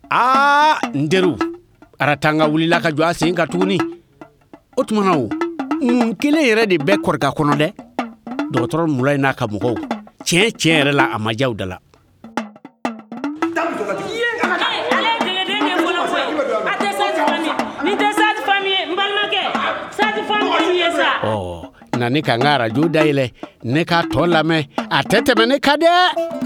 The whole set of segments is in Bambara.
nderu aratanga wulila ka jɔ a sen ka tuguni o tumana o kelen yɛrɛ de bɛ kɔrɔka kɔnɔ dɛ dɔgɔtɔrɔ Mulayi n'a ka mɔgɔw tiɲɛ yɛrɛ la a ma jaw da la na ne ka n ka arajo dayɛlɛ ne ka tɔ lamɛn a tɛ tɛmɛ ne ka dɛ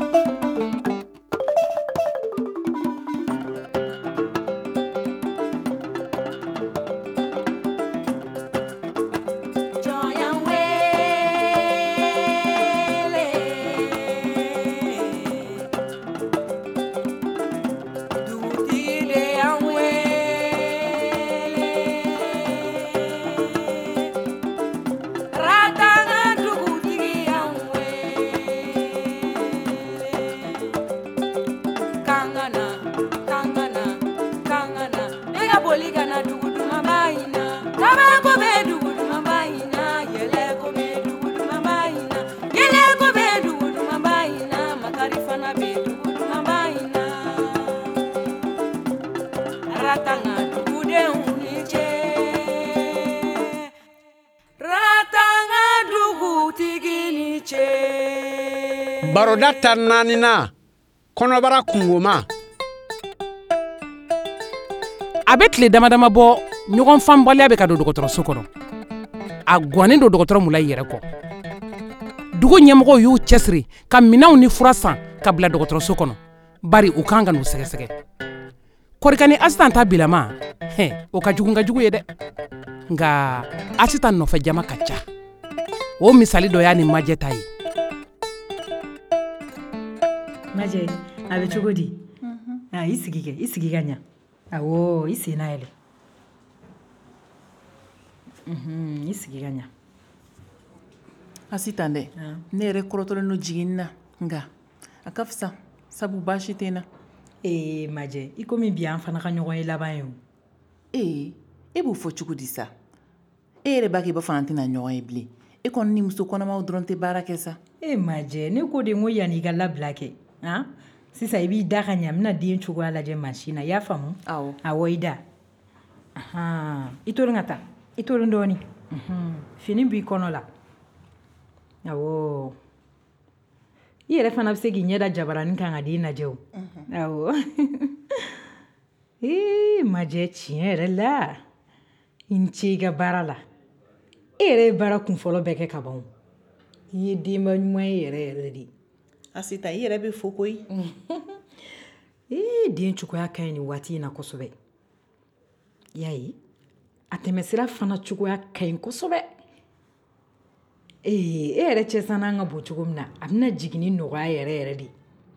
baroda ta naanina kɔnɔbara kungoma a bɛ tile damadama bɔ ɲɔgɔn fanbaliya bɛ ka don dɔgɔtɔrɔso kɔnɔ a gwannen don dɔgɔtɔrɔ Mulayi yɛrɛ kɔ dugu ɲɛmɔgɔw y'u cɛsiri ka minɛnw ni fura san ka bila dɔgɔtɔrɔso kɔnɔ bari u kan ka n'u sɛgɛsɛgɛ kɔrikani Asitan ta bilama o ka jugu ye dɛ nka Asitan nɔfɛ jama ka ca o misali dɔ y'a ni Majɛ ta ye Majɛ a bɛ cogo di i sigi ka ɲa awɔ i sen na yɛlɛ i sigi ka ɲa Asitan dɛ ne yɛrɛ kɔrɔtɔlen no jiginni na nka a ka fisa sabu baasi tɛ n na Majɛ i komi bi an fana ka ɲɔgɔn ye laban ye o e b'o fɔ cogo di sa e yɛrɛ b'a kɛ i b'a fɔ an tɛna ɲɔgɔn ye bilen e kɔni ni muso kɔnɔmaw dɔrɔn tɛ baara kɛ sa Majɛ ne ko de n ko yanni i ka labila kɛ sisan i b'i da ka ɲa n bɛna den cogoya lajɛ mansin na i y'a faamu awɔ i da i tolen ka taa i tolen dɔɔnin fini b'i kɔnɔ la awɔ i yɛrɛ fana bɛ se k'i ɲɛ da jabaranin kan ka den lajɛ o awɔ Majɛ tiɲɛ yɛrɛ la i ni ce i ka baara la e yɛrɛ ye baara kunfɔlɔ bɛɛ kɛ ka ban i ye denba ɲuman ye yɛrɛ de Asitan i yɛrɛ bɛ fo koyi den cogoya ka ɲi nin waati in na kosɛbɛ y'a ye a tɛmɛsira fana cogoya ka ɲi kosɛbɛ e yɛrɛ cɛ n'an ka bon cogo min na a bɛna jiginni nɔgɔya yɛrɛ de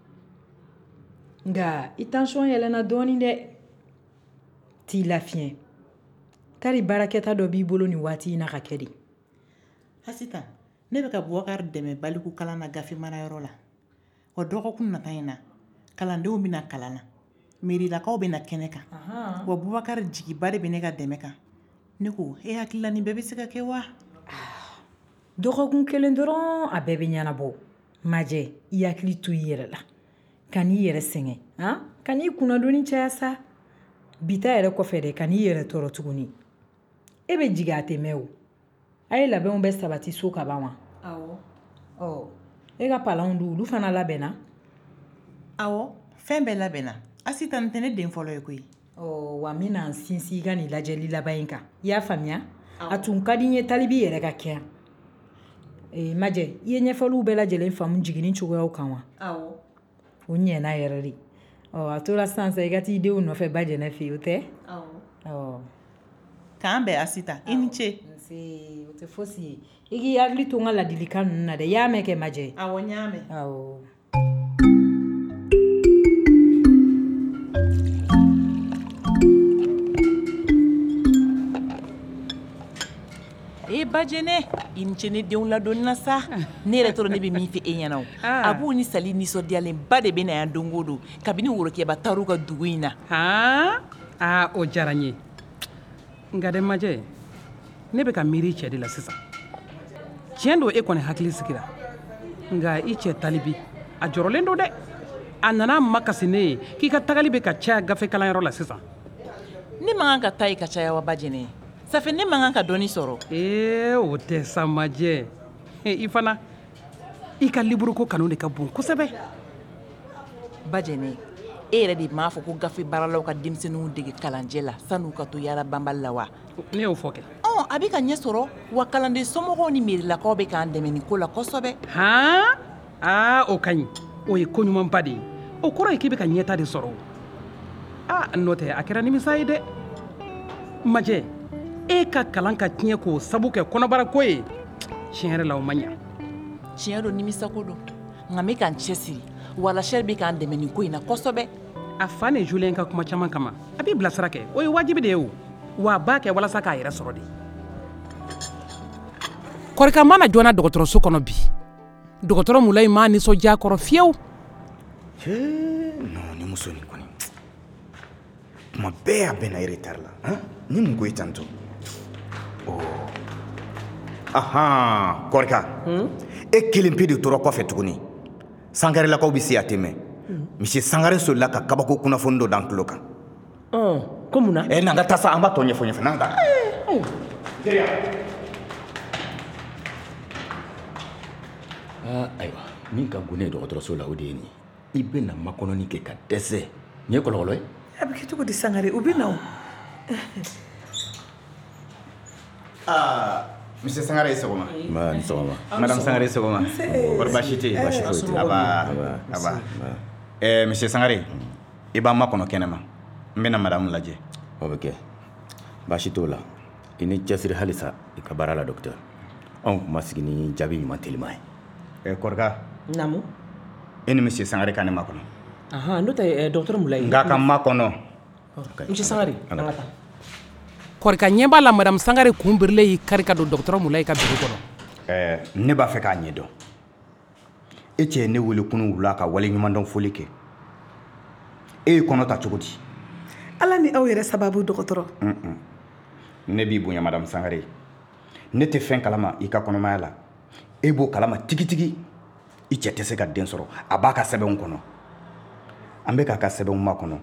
nka i tansiyɔn yɛlɛnna dɔɔnin dɛ t'i lafiɲɛ kari baarakɛta dɔ b'i bolo nin waati in na ka kɛ de Asitan ne bɛ ka Bubakari dɛmɛ baliku kalan na gafe marayɔrɔ la wa dɔgɔkun nata in na kalandenw bɛna kalan na mairilakaw bɛna kɛnɛ kan wa Bubakari jigiba de bɛ ne ka dɛmɛ kan ne ko e hakili la nin bɛɛ bɛ se ka kɛ wa dɔgɔkun kelen dɔrɔn a bɛɛ bɛ ɲɛnabɔ Majɛ i hakili to i yɛrɛ la ka n'i yɛrɛ sɛgɛn ka n'i kunnadonni caya sa bita yɛrɛ kɔfɛ dɛ ka n'i yɛrɛ tɔɔrɔ tuguni e bɛ jigin a tɛ mɛn o a ye labɛnw bɛ sabati so ka ban wa awɔ e ka palanw dun olu fana labɛnna awɔ fɛn bɛɛ labɛnna Asitan tɛ ne den fɔlɔ ye koyi wa n bɛna n sinsin i ka nin lajɛli laban in kan i y'a faamuya a tun ka di n ye talibi yɛrɛ ka kɛ yan Majɛ i ye ɲɛfɔliw bɛɛ lajɛlen faamu jiginni cogoyaw kan wa awɔ o ɲɛna yɛrɛ de a tora sisan sa i ka t'i denw nɔfɛ ba jɛnɛ fɛ yen o tɛ awɔ k'an bɛn Asitan i ni ce o tɛ fosi ye i k'i hakili to n ka ladilikan ninnu na dɛ i y'a mɛn kɛ Majɛ awɔ n y'a mɛn awɔ Bajɛnɛ i ni ce ne denw ladonni na sa ne yɛrɛ tɔrɔ ne bɛ min fɛ e ɲɛna o a b'u ni Sali nisɔndiyalenba de bɛ na yan don o don kabini worokɛba taar'u ka dugu in na o diyara n ye nka dɛ Majɛ ne bɛ ka miiri cɛ de la sisan tiɲɛ don e kɔni hakili sigira nka i cɛ talibi a jɔrɔlen don dɛ a nana makasi ne ye k'i ka tagali bɛ ka caya gafe kalanyɔrɔ la sisan. Ne man kan ka taa i ka caya wa Bajene? Ça fait ne man kan ka dɔɔni sɔrɔ. O tɛ sa Majɛ. I fana i ka liburu ko kanu de ka bon kosɛbɛ. Bajene, e yɛrɛ de m'a fɔ ko gafe baaralaw ka denmisɛnninw dege kalanjɛ la san'u ka to yaala banbali la wa? Ne y'o fɔ kɛ. A bɛ ka ɲɛ sɔrɔ wa kalanden somɔgɔw ni merilakaw bɛ k'an dɛmɛ nin ko la kosɛbɛ. O ka ɲi. O ye ko ɲumanba de ye. O kɔrɔ ye k'i bɛ ka ɲɛta de sɔrɔ. N'o tɛ a kɛra nimisa ye dɛ. Majɛ, e ka kalan ka tiɲɛ k'o sabu kɛ kɔnɔbara ko ye. Tiɲɛ yɛrɛ la o ma ɲa. Tiɲɛ don nimisa ko don. Nka n bɛ k'an cɛsiri wala Sɛri bɛ k'an dɛmɛ nin ko in na kosɛbɛ. A fa ni Julien ka kuma caman kama a b'i bilasira kɛ. O ye wajibi de ye o. Wa a b'a kɛ walasa k'a yɛrɛ sɔrɔ de. Kɔrɔkɛ mana joona dɔgɔtɔrɔso kɔnɔ bi. Dɔgɔtɔrɔ Mulayi m'a nisɔndiya a kɔrɔ fiyewu. Non, ni muso nin kɔni. Tuma bɛɛ a bɛ na retard la. Ni mun ko ye tantɔ? Kɔrɔkɛ. E kelen pe de tora kɔfɛ tuguni. Sangarelakaw bɛ se a tɛ mɛn. Monsieur Sangare solila ka kabako kunnafoni dɔ d'an tulo kan. Ko mun na? N'an ka taa sa an b'a tɔ ɲɛfɔ n'an ka taa. Ayiwa min ka gon ne ye dɔgɔtɔrɔso la o de ye nin ye. I bɛ na makɔnɔni kɛ ka dɛsɛ. Nin ye kɔlɔlɔ ye? A bɛ kɛ cogo di Sangare? U bɛ na o. Monsieur Sangare i sɔgɔma. Ni sɔgɔma. Madame Sangare i sɔgɔma. Kɔri baasi tɛ yen? Baasi foyi tɛ yen. Aba. Monsieur Sangare i b'an makɔnɔ kɛnɛma. N bɛna madame lajɛ. O bɛ kɛ. Baasi t'o la. I ni cɛsiri halisa i ka baara la docteur. Anw kuma sigi ni jaabi ɲuman telima ye. Kɔrɔkɛ. Naamu. E ni Monsieur Sangare ka ne makɔnɔ. N'o tɛ docteur Mulayi. N ka makɔnɔ. Monsieur Sangare, an ka taa. Kɔrɔkɛ ɲɛ b'a la Madame Sangare kun birilen y'i kari ka don dɔgɔtɔrɔ Mulayi ka bureau kɔnɔ. Ne b'a fɛ k'a ɲɛdɔn. E cɛ ye ne wele kunun wula ka wale ɲumandɔn foli kɛ. E ye kɔnɔ ta cogo di? Ala ni aw yɛrɛ sababu dɔgɔtɔrɔ. Ne b'i bonya Madame Sangare. Ne tɛ fɛn kalama i ka kɔnɔmaya la. E b'o kalama tigitigi. I cɛ tɛ se ka den sɔrɔ. A b'a ka sɛbɛnw kɔnɔ. An bɛ k'a ka sɛbɛnw makɔnɔ.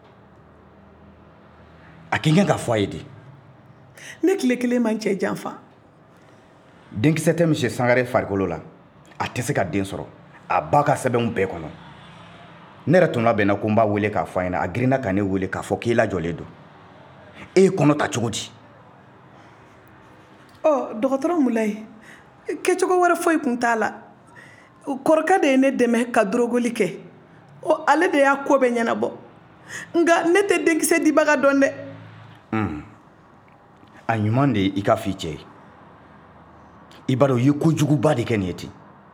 A k'i kan ka fɔ a ye de. Ne tile kelen man cɛ janfa. Denkisɛ tɛ Monsieur Sangare farikolo la. A tɛ se ka den sɔrɔ. A b'a ka sɛbɛnw bɛɛ kɔnɔ. Ne yɛrɛ tun labɛnna ko n b'a wele k'a fɔ a ɲɛna. A girinna ka ne wele k'a fɔ k'i lajɔlen don. E ye kɔnɔ ta cogo di? Dɔgɔtɔrɔ Mulayi, kɛcogo wɛrɛ foyi kun t'a la. Kɔrɔkɛ de ye ne dɛmɛ ka dorogoli kɛ. Ale de y'a ko bɛɛ ɲɛnabɔ. Nka ne tɛ denkisɛ dibaga dɔn dɛ. A ɲuman de ye i ka f'i cɛ ye. I b'a dɔn u ye kojuguba de kɛ nin ye ten.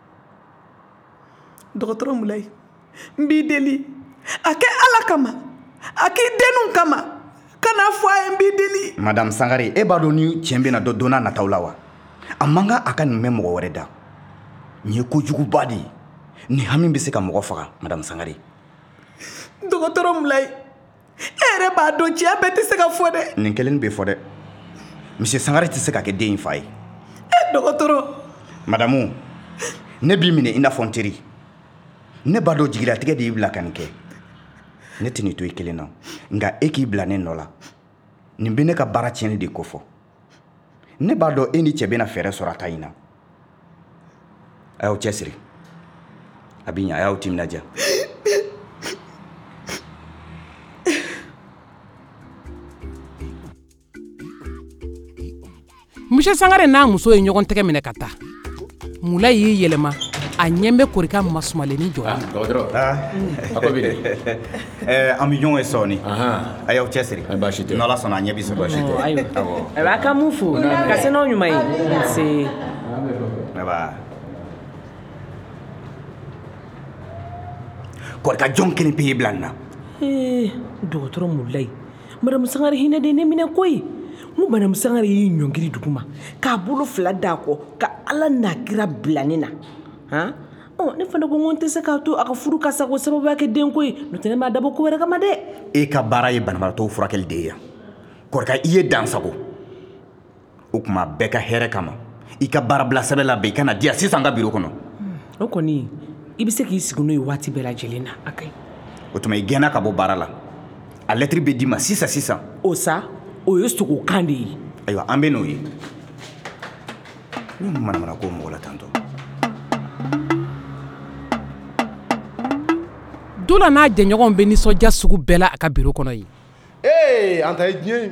Dɔgɔtɔrɔ Mulayi, n b'i deli. A kɛ Ala kama. A k'i denninw kama. Kana fɔ a ye n b'i deli. Madame Sangare, e b'a dɔn ni tiɲɛ bɛ na dɔ donna nataw la wa? A man kan a ka nin mɛn mɔgɔ wɛrɛ da. Nin ye kojuguba de ye. Nin hami bɛ se ka mɔgɔ faga, Madame Sangare. Dɔgɔtɔrɔ Mulayi, e yɛrɛ b'a dɔn tiɲɛ bɛɛ tɛ se ka fɔ dɛ. Nin kelen bɛ fɔ dɛ. Monsieur Sangare tɛ se ka kɛ den in fa ye. Dɔgɔtɔrɔ. Madamu, ne b'i minɛ i n'a fɔ n teri. Ne b'a dɔn jigilatigɛ de y'i bila ka nin kɛ. Ne tɛ nin to i kelen na. Nka e k'i bila ne nɔ la. Nin bɛ ne ka baara tiɲɛni de ko fɔ. Ne b'a dɔn e ni cɛ bɛna fɛɛrɛ sɔrɔ a ta in na. A y'aw cɛsiri. A bɛ ɲɛ, a y'aw timinadiya. Monsieur Sangare n'a muso ye ɲɔgɔn tɛgɛ minɛ ka taa. Mulayi y'i yɛlɛma. A ɲɛ bɛ Kɔrika masumalenni jɔ la. Dɔgɔtɔrɔ. A ko bɛ di? An bɛ ɲɔgɔn ye sɔɔni. A y'aw cɛsiri. Baasi tɛ. N'Ala sɔnna a ɲɛ bɛ sɔrɔ. Baasi tɛ. Ayiwa, a ka mun fo ka se n'aw ɲuman ye. Kɔrika jɔn kelen pe ye bila nin na. Dɔgɔtɔrɔ Mulayi, Madame Sangare hinɛ de ne minɛ koyi. N ko Madame Sangare y'i ɲɔngiri dugu ma k'a bolo fila d'a kɔ ka Ala n'a kira bila ne na. Ne fana ko n tɛ se k'a to a ka furu ka sago sababuya kɛ denko ye. N'o tɛ ne m'a dabɔ ko wɛrɛ kama dɛ. E ka baara ye banabagatɔw furakɛli de ye yan. Kɔrika i ye dan sago. O tuma bɛɛ ka hɛrɛ kama. I ka baara bila sɛbɛn labɛn i ka na di yan sisan n ka biro kɔnɔ. O kɔni i bɛ se k'i sigi n'o ye waati bɛɛ lajɛlen na a ka ɲi. o tuma i gɛnna ka bɔ baara la a lettre bɛ d'i ma sisan. o sa o ye sogokan de ye. ayiwa an bɛ n'o ye ne manamana ko mɔgɔ la tantɔ. Dula n'a jɛɲɔgɔnw bɛ nisɔndiya sugu bɛɛ la a ka bureau kɔnɔ yen. an ta ye diɲɛ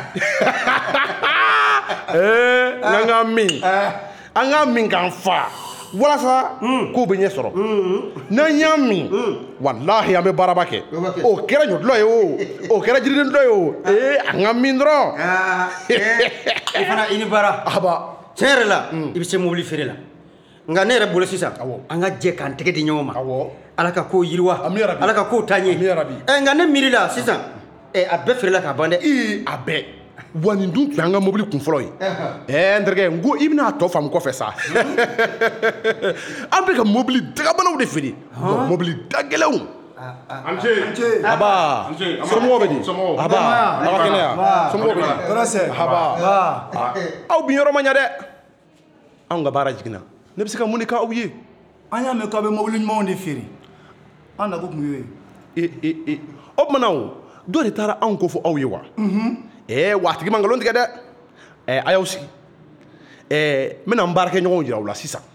n'an ka min k'an fa walasa k'o bɛ ɲɛ sɔrɔ n'an y'a min walahi an bɛ baaraba kɛ o kɛra ɲɔdulɔ ye o kɛra jiriden dulɔ ye o an ka min dɔrɔn. i fana i ni baara tiɲɛ yɛrɛ la i bɛ se mobili feere la nka ne yɛrɛ bolo sisan an ka jɛ k'an tɛgɛ di ɲɔgɔn ma ala ka kow yiriwa ala ka kow taa ɲɛ nka ne miirila sisan a bɛɛ feerela k'a ban dɛ. a bɛɛ wa nin dun tun y'an ka mobili kun fɔlɔ ye n terikɛ n ko i bɛna a tɔ faamu kɔfɛ sa an bɛ ka mobili dagabanaw de feere mobili dagɛlɛnw. Aba somɔgɔw bɛ di aba aw ka kɛnɛya somɔgɔw bɛ di aba aw bi yɔrɔ ma ɲɛ dɛ anw ka baara jiginna ne bɛ se ka mun de k'aw ye. an y'a mɛn k'aw bɛ mobili ɲumanw de feere an nakun tun y'o ye. o tumana dɔ de taara anw ko fɔ aw ye wa. wa a tigi ma nkalon tigɛ dɛ a y'aw sigi n bɛna n baarakɛɲɔgɔnw jira aw la sisan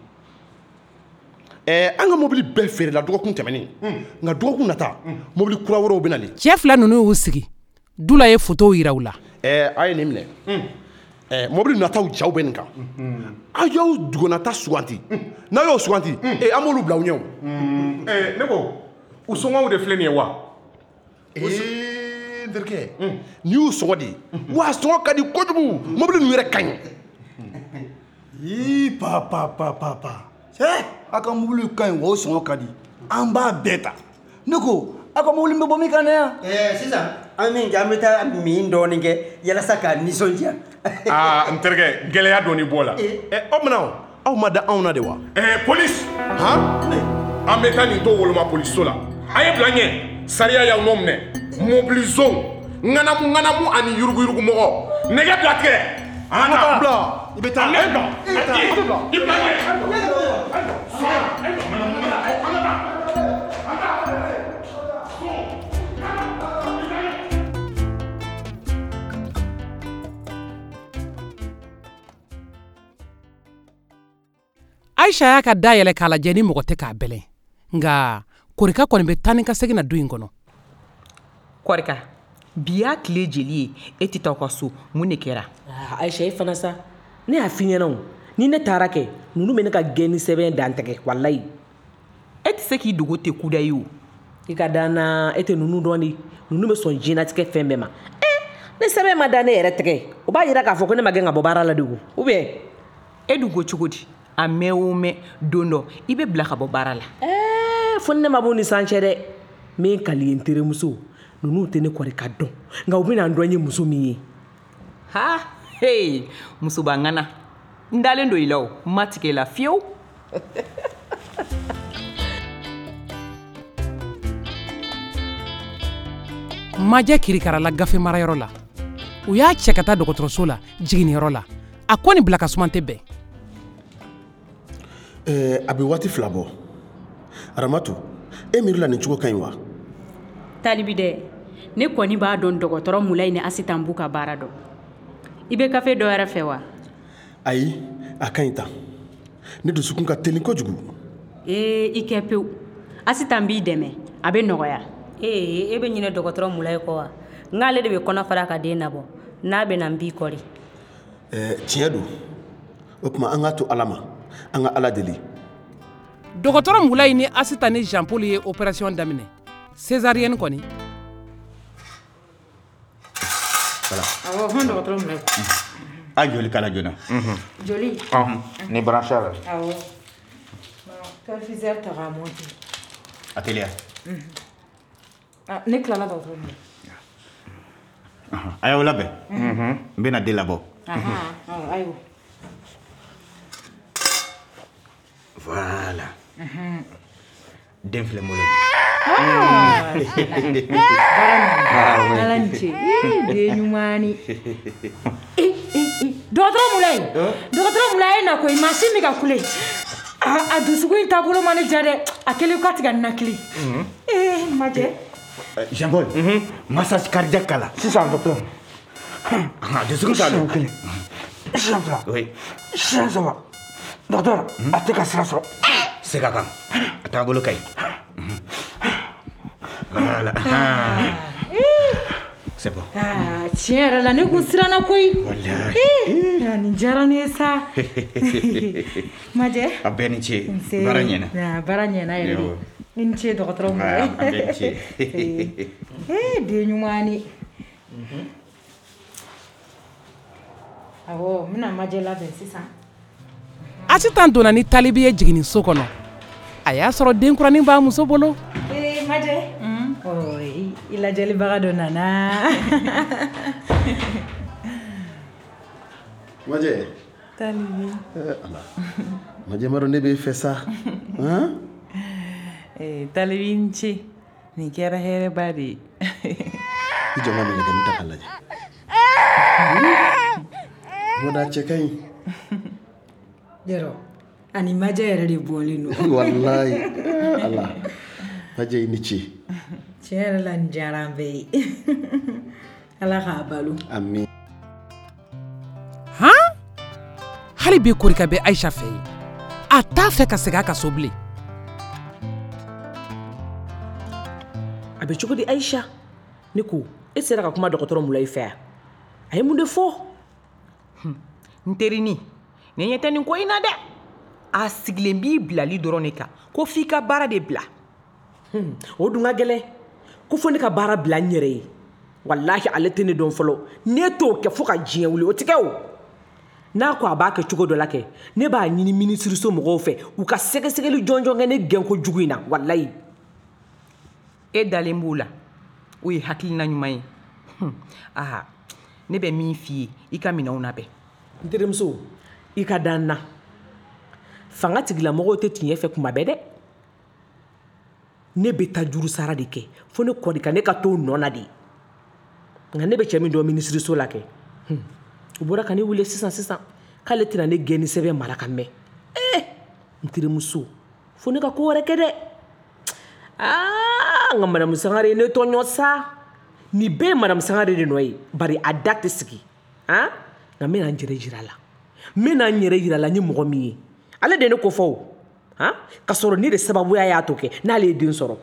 an ka mobili bɛɛ feerela dɔgɔkun tɛmɛnen nka dɔgɔkun nata mobili kura wɛrɛw bɛ nalen. cɛ fila ninnu y'u sigi Dula ye photo yira u la. a ye nin minɛ mobili nataw jaw bɛ nin kan a y'aw dugonnata suganti n'a y'o suganti an b'olu bila aw ɲɛ o. ne ko u sɔngɔw de filɛ nin ye wa. n terikɛ n'i y'u sɔngɔ de wa sɔngɔ ka di kojugu mobili ninnu yɛrɛ ka ɲi. papa a ka mobili ka ɲi wa o sɔngɔ ka di an b'a bɛɛ ta ne ko a ka mobili bɛ bɔ min kan na yan. sisan an min kɛ an bɛ taa min dɔɔnin kɛ yalasa k'a nisɔndiya. n terikɛ gɛlɛya dɔɔnin b'o la. aw bɛna aw ma da anw na de wa. polisi an bɛ taa nin to woloma polisiso la a ye bila n ɲɛ sariya y'aw nɔ minɛ mobili zon ŋanamu ani yuruguyurugu mɔgɔ nɛgɛ bila tigɛ. an ka bila i bɛ taa Aisha y'a ka da yɛlɛ k'a lajɛ ni mɔgɔ tɛ k'a bɛlɛn nka Korika kɔni bɛ taa ni ka segin na du in kɔnɔ. Korika bi y'a tile jeli ye e tɛ taa ka so mun de kɛra. Aisha e fana sa ne y'a f'i ɲɛna o ni ne taara kɛ ninnu bɛ ne ka gɛn ni sɛbɛn dan tigɛ walayi. E tɛ se k'i dogo tɛ kuda ye o. I ka dan na e tɛ ninnu dɔn de ninnu bɛ sɔn diɲɛlatigɛ fɛn bɛɛ ma. Ne sɛbɛn ma da ne yɛrɛ tigɛ o b'a yira k'a fɔ ko ne ma gɛn ka bɔ baara la de o ou bien. E dun ko cogo di a mɛn o mɛn don dɔ i bɛ bila ka bɔ baara la. Fo ne ma bɔ ni san cɛ dɛ min ka di n terimuso ninnu tɛ ne Korika dɔn nka u bɛna n dɔn n ye muso min ye. musoba ŋana n dalen don i la o n ma tigɛ i la fiyewu. Majɛ kirikarala gafe marayɔrɔ la u y'a cɛ ka taa dɔgɔtɔrɔso la jiginniyɔrɔ la a ko nin bila ka suman tɛ bɛn. a bɛ waati fila bɔ Aramatu e miirila nin cogo ka ɲi wa. Talibi dɛ ne kɔni b'a dɔn dɔgɔtɔrɔ Mulayi ni Asitan b'u ka baara dɔn. I bɛ kafe dɔ wɛrɛ fɛ wa. ayi a ka ɲi tan ne dusukun ka teli kojugu. I kɛ pewu Asitan b'i dɛmɛ a bɛ nɔgɔya. e bɛ ɲinɛ dɔgɔtɔrɔ Mulayi kɔ wa n k'ale de bɛ kɔnɔ fara ka den nabɔ n'a bɛ na n b'i kɔri. tiɲɛ don o tuma an ka to Ala ma an ka Ala deli. Dɔgɔtɔrɔ Mulayi ni Asitan ni Jean Paul ye opération daminɛ césarienne kɔni. awɔ hɔn dɔgɔtɔrɔ Mulayi. a joli kala joona. joli. ni branché la. awɔ calfiseur ta k'a monter. a teliya. ne tilala dɔgɔtɔrɔ Mulayi. a y'aw labɛn n bɛna den labɔ. ayiwa. voilà den filɛ n bolo. ala ni ce den ɲumani. dɔgɔtɔrɔ Mulayi na koyi mansin bɛ ka kule. a dusugo in taabolo ma ne diya dɛ a kɛlen ka tigɛ nakili majɛ Jean Paul massage cardiaque kala sisan docteur dusuku t'a la siyan fila oui siyan saba docteur a tɛ ka sira sɔrɔ se ka kan a taabolo ka ɲi voilà c'est bon tiɲɛ yɛrɛ la ne kun siranna koyi nin diyara ne ye sa majɛ a bɛɛ ni ce baara ɲɛna baara ɲɛna yɛrɛ de i ni ce dɔgɔtɔrɔ mu a bɛɛ ni ce den ɲuman ni awɔ n bɛna majɛ labɛn sisan Asitan donna ni talibi ye jiginni so kɔnɔ a y'a sɔrɔ denkuranin b'a muso bolo majɛ i lajɛlibaga dɔ nana Majɛ talibi ala Majɛ maro ne bɛ fɛ sa talibi n ce nin kɛra hɛrɛba de ye i jɔ n ka mɛlɛkɛnin ta k'a lajɛ mɔda cɛ ka ɲi yɔrɔ ani majɛ yɛrɛ de bɔlen don wallahi ala Majɛ i ni ce tiɲɛ yɛrɛ la nin diyara an bɛɛ ye ala k'a balo amin hali bi korika bɛ Aisha fɛ yen a t'a fɛ ka segin a ka so bilen a bɛ cogo di Aisha ne ko e sera ka kuma dɔgɔtɔrɔ Mulayi fɛ yan a ye mun de fɔ n terini ne ɲɛ tɛ nin ko in na dɛ a sigilen b'i bilali dɔrɔn de kan ko f'i ka baara de bila o dun ka gɛlɛn ko fo ne ka baara bila n yɛrɛ ye wallahi ale tɛ ne dɔn fɔlɔ ne t'o kɛ fo ka diɲɛ wuli o tigɛ o n'a ko a b'a kɛ cogo dɔ la kɛ ne b'a ɲini minisiriso mɔgɔw fɛ u ka sɛgɛsɛgɛli jɔnjɔn kɛ ne gɛnko jugu in na wallahi e dalen b'o la o ye hakilina ɲuman ye ne bɛ min f'i ye i ka minɛnw labɛn n terimuso i ka da n na fanga tigilamɔgɔw tɛ tiɲɛ fɛ kuma bɛɛ dɛ ne bɛ taa juru sara de kɛ fo ne kɔdi ka ne ka to nɔ na de nka ne bɛ cɛ min dɔn minisiriso la kɛ u bɔra ka ne wele sisan k'ale tɛna ne gɛn ni sɛbɛn mara ka mɛn n terimuso fo ne ka ko wɛrɛ kɛ dɛ nka madamu Sangare ne tɔɲɔ sa nin bɛɛ ye madamu Sangare de nɔ ye bari a da tɛ sigi nka n bɛna n yɛrɛ yira la n bɛna n yɛrɛ yira la ni mɔgɔ min ye ale de ne ko fɔ o ka sɔrɔ ne de sababuya y'a to kɛ n'ale ye den sɔrɔ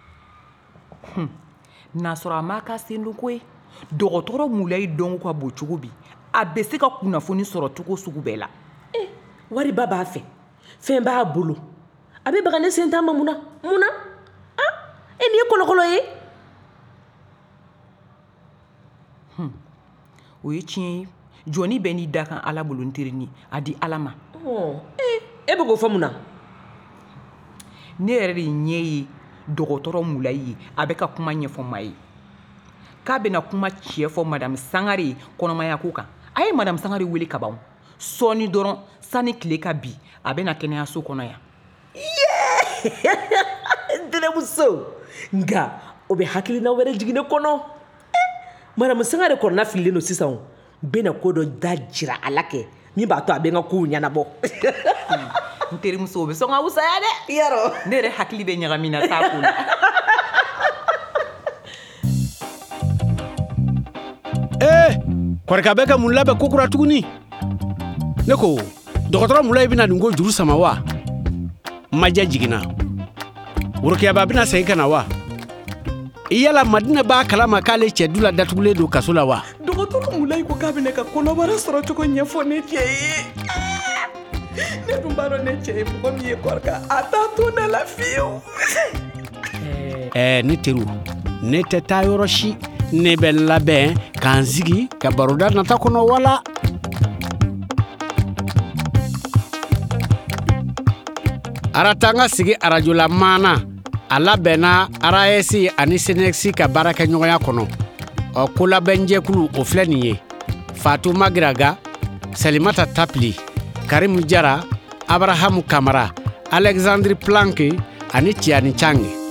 n'a sɔrɔ a m'a ka sen don ko ye dɔgɔtɔrɔ Mulayi dɔn ka bon cogo bi a bɛ se ka kunnafoni sɔrɔ cogo sugu bɛɛ la wariba b'a fɛ fɛn b'a bolo a bɛ baga ne sen t'a ma mun na e nin ye kɔlɔkɔlɔ ye o ye tiɲɛ ye jɔnni bɛ n'i da kan ala bolo n terini a di ala ma e bɛ k'o fɔ mun na ne yɛrɛ de ɲɛ ye dɔgɔtɔrɔ Mulayi ye a bɛ ka kuma ɲɛfɔ maa ye k'a bɛna kuma tiɲɛ fɔ madamu Sangare ye kɔnɔmaya ko kan a ye madamu Sangare wele ka ban sɔɔni dɔrɔn sani tile ka bi a bɛna kɛnɛyaso kɔnɔ yan ntɛnɛmuso nka o bɛ hakilina wɛrɛ jigin ne kɔnɔ madamu Sangare kɔrɔna fililen don sisan o bɛna ko dɔ da jira a la kɛ min b'a to a bɛ n ka kow ɲɛnabɔ n terimuso o bɛ sɔn ka wusaya dɛ yarɔ ne yɛrɛ hakili bɛ ɲagamina t'a ko la kɔrɔkɛ bɛ ka mun labɛn ko kura tuguni ne ko dɔgɔtɔrɔ Mulayi bɛna nin ko juru sama wa Majɛ jiginna worokiyaba bɛna segin ka na wa yala Madina b'a kalama k'ale cɛ du la datugulen don kaso la wa dɔgɔtɔrɔ Mulayi ko k'a bɛ ne ka kɔnɔbara sɔrɔ cogo ɲɛfɔ ne cɛ ye ne dun b'a dɔn ne cɛ ye mɔgɔ min ye kɔrɔka a t'a to ne la fiyewu ne teriw ne tɛ taa yɔrɔ si ne bɛ labɛn k'an sigi ka baroda nata kɔnɔ wala arata an ka sigi arajo la maana a labɛnna RAS ani SENEX ka baarakɛɲɔgɔnya kɔnɔ ko labɛnjɛkulu o filɛ nin ye Fatuma Giraga Salimata Tapli Karim Jara Abraham Kamara Alexandre Planke ani Tiani Change